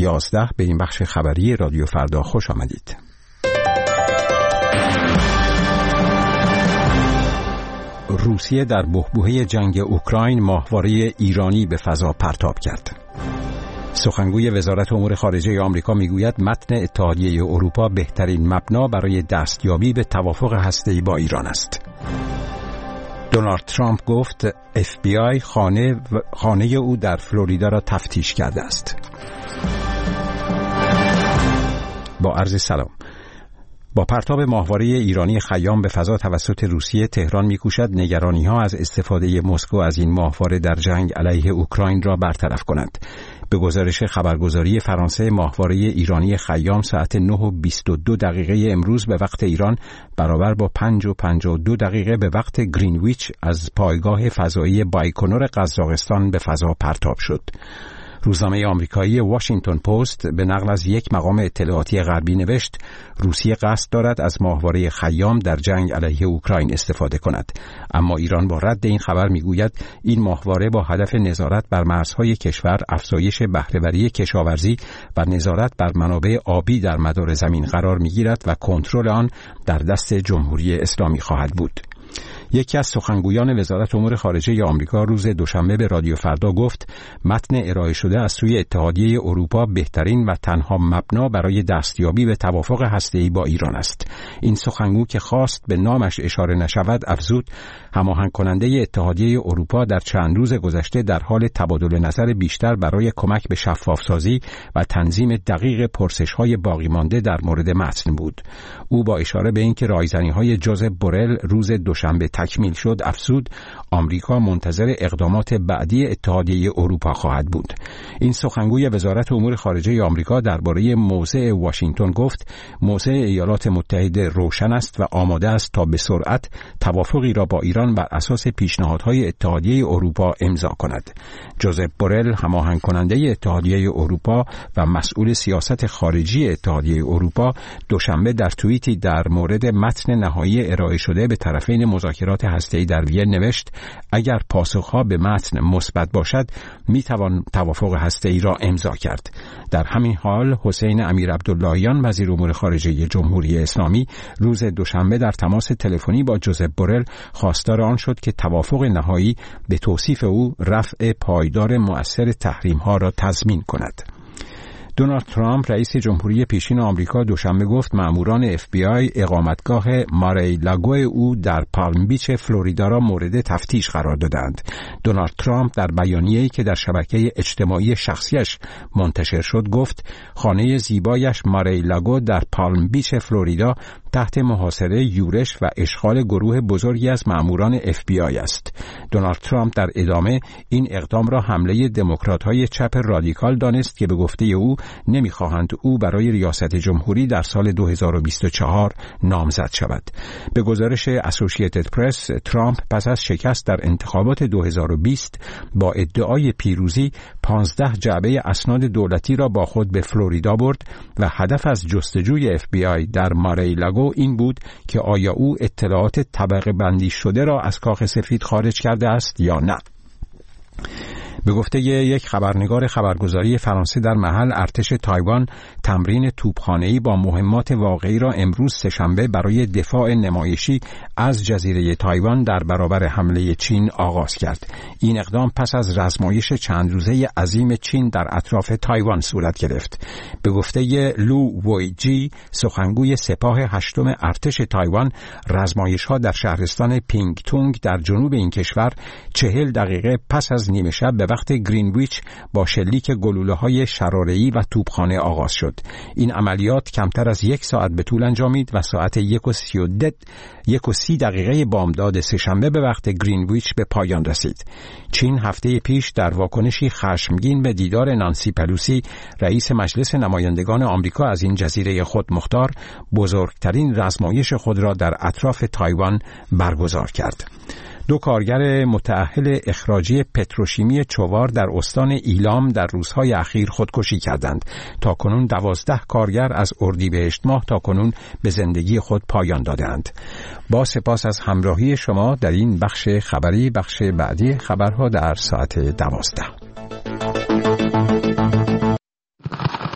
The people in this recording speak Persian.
11 به این بخش خبری رادیو فردا خوش آمدید. روسیه در بحبوحه جنگ اوکراین ماهواره ایرانی به فضا پرتاب کرد. سخنگوی وزارت امور خارجه آمریکا میگوید متن اتحادیه اروپا بهترین مبنا برای دستیابی به توافق هسته‌ای با ایران است. دونالد ترامپ گفت FBI خانه او در فلوریدا را تفتیش کرده است. با عرض سلام. با پرتاب ماهواره ایرانی خیام به فضا توسط روسیه، تهران می‌کوشد نگرانی‌ها از استفاده مسکو از این ماهواره در جنگ علیه اوکراین را برطرف کند. به گزارش خبرگزاری فرانسه، ماهواره ایرانی خیام ساعت 9:22 امروز به وقت ایران برابر با 5:52 به وقت گرینویچ از پایگاه فضایی بایکنور قزاقستان به فضا پرتاب شد. روزنامه آمریکایی واشنگتن پست به نقل از یک مقام اطلاعاتی غربی نوشت روسیه قصد دارد از ماهواره خیام در جنگ علیه اوکراین استفاده کند، اما ایران با رد این خبر میگوید این ماهواره با هدف نظارت بر مرزهای کشور، افزایش بهره‌وری کشاورزی و نظارت بر منابع آبی در مدار زمین قرار میگیرد و کنترل آن در دست جمهوری اسلامی خواهد بود. یکی از سخنگویان وزارت امور خارجه آمریکا روز دوشنبه به رادیو فردا گفت متن ارائه شده از سوی اتحادیه اروپا بهترین و تنها مبنا برای دستیابی به توافق هسته‌ای با ایران است. این سخنگو که خواست به نامش اشاره نشود افزود هماهنگ کننده اتحادیه اروپا در چند روز گذشته در حال تبادل نظر بیشتر برای کمک به شفافسازی و تنظیم دقیق پرسش‌های باقی مانده در مورد متن بود. او با اشاره به اینکه رایزنی‌های جوزپ بورل روز دوشنبه تکمیل شد افزود آمریکا منتظر اقدامات بعدی اتحادیه اروپا خواهد بود. این سخنگوی وزارت امور خارجه آمریکا درباره موضع واشنگتن گفت موضع ایالات متحده روشن است و آماده است تا به سرعت توافقی را با ایران بر اساس پیشنهادهای اتحادیه اروپا امضا کند. جوزپ بورل هماهنگ کننده اتحادیه اروپا و مسئول سیاست خارجی اتحادیه اروپا دوشنبه در توییتی در مورد متن نهایی ارائه شده به طرفین مذاکرات هسته‌ای در وین نوشت اگر پاسخها به متن مثبت باشد میتوان توافق هسته‌ای را امضا کرد. در همین حال حسین امیرعبداللهیان وزیر امور خارجه جمهوری اسلامی روز دوشنبه در تماس تلفنی با جوزپ بورل خواستار آن شد که توافق نهایی به توصیف او رفع پایدار مؤثر تحریم‌ها را تضمین کند. دونالد ترامپ رئیس جمهوری پیشین آمریکا دوشنبه گفت مأموران FBI اقامتگاه ماری لاگو او در پالم بیچ فلوریدا را مورد تفتیش قرار دادند. دونالد ترامپ در بیانیه‌ای که در شبکه اجتماعی شخصیش منتشر شد گفت خانه زیبایش ماری لاگو در پالم بیچ فلوریدا تحت محاصره، یورش و اشغال گروه بزرگی از مأموران FBI است. دونالد ترامپ در ادامه این اقدام را حمله دموکرات‌های چپ رادیکال دانست که به گفته او نمی‌خواهند او برای ریاست جمهوری در سال 2024 نامزد شود. به گزارش اسوسییتد پرس، ترامپ پس از شکست در انتخابات 2020 با ادعای پیروزی 15 جعبه اسناد دولتی را با خود به فلوریدا برد و هدف از جستجوی FBI در ماری لاگو این بود که آیا او اطلاعات طبقه بندی شده را از کاخ سفید خارج کرده است یا نه. به گفته یک خبرنگار خبرگزاری فرانسه در محل، ارتش تایوان تمرین توپخانه‌ای با مهمات واقعی را امروز سه‌شنبه برای دفاع نمایشی از جزیره تایوان در برابر حمله چین آغاز کرد. این اقدام پس از رزمایش چند روزه عظیم چین در اطراف تایوان صورت گرفت. به گفته لو ویجی، سخنگوی سپاه هشتم ارتش تایوان، رزمایش‌ها در شهرستان پینگتونگ در جنوب این کشور 40 دقیقه پس از نیمه شب به وقت گرینویچ با شلیک گلوله‌های شراره‌ای و توپخانه آغاز شد. این عملیات کمتر از 1 ساعت به طول انجامید و ساعت 1:30 بامداد سه‌شنبه به وقت گرینویچ به پایان رسید. چین هفته پیش در واکنشی خشمگین به دیدار نانسی پلوسی، رئیس مجلس نمایندگان آمریکا از این جزیره خودمختار، بزرگترین رزمایش خود را در اطراف تایوان برگزار کرد. 2 کارگر متأهل اخراجی پتروشیمی چوار در استان ایلام در روزهای اخیر خودکشی کردند. تاکنون 12 کارگر از اردیبهشت ماه تاکنون به زندگی خود پایان دادند. با سپاس از همراهی شما در این بخش خبری. بخش بعدی خبرها در ساعت 12.